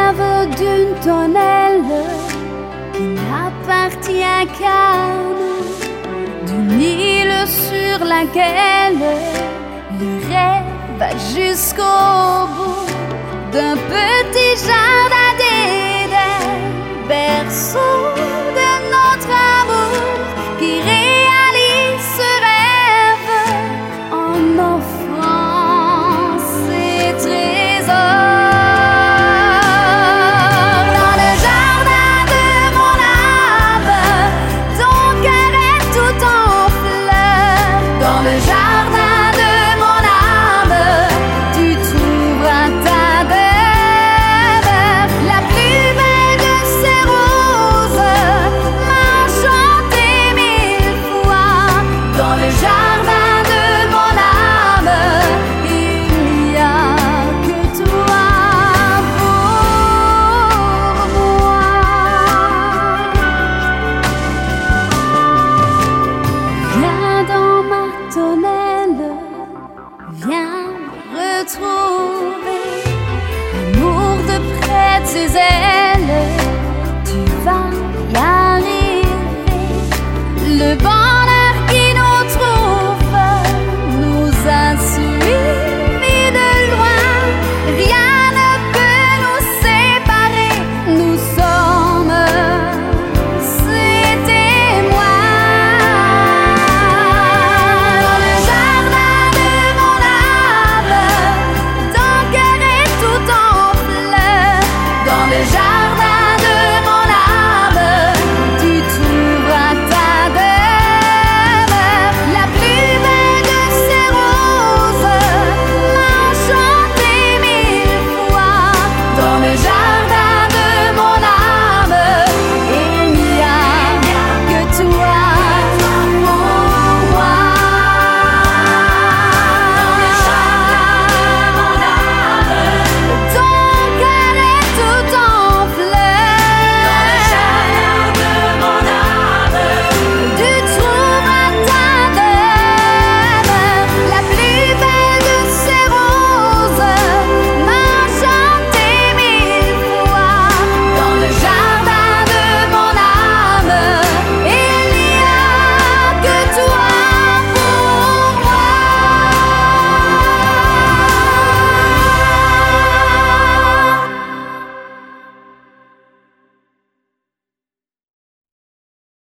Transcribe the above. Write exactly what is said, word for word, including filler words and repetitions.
rêve d'une tonnelle qui n'appartient qu'à nous, d'une île sur laquelle le rêve va jusqu'au bout, d'un petit jardin d'Éden, berceau de notre amour qui réalise ce rêve en offrant ses trésors. Dans le jardin de mon âme, ton cœur est tout en fleurs. Dans le jardin de mon âme, tu trouveras ta demeure. La plus belle de ces roses m'a chanté mille fois. Dans le jardin de mon âme, il n'y a que toi pour moi. Viens dans ma tonnelle, viens me retrouver. Amour de près de ses ailes, tu vas y arriver. Le vent